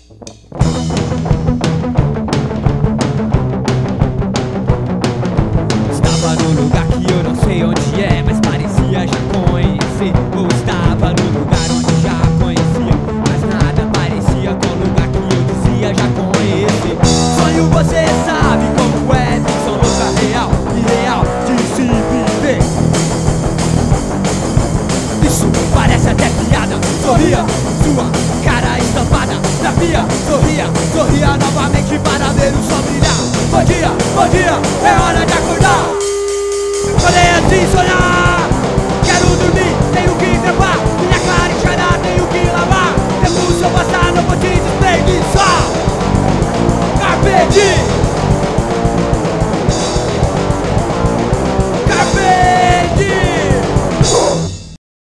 Estava num lugar que eu não sei onde é, mas parecia já conhecer. Ou estava num lugar onde já conhecia, mas nada parecia com o lugar que eu dizia já conhecer. Sonho, você sabe como é, ficção louca, real e real de se viver. Isso parece até piada. Sorria, sua cara estampada na minha. Sorria, sorria novamente para ver o sol brilhar. Bom dia, é hora de acordar. Falei assim, sonhar.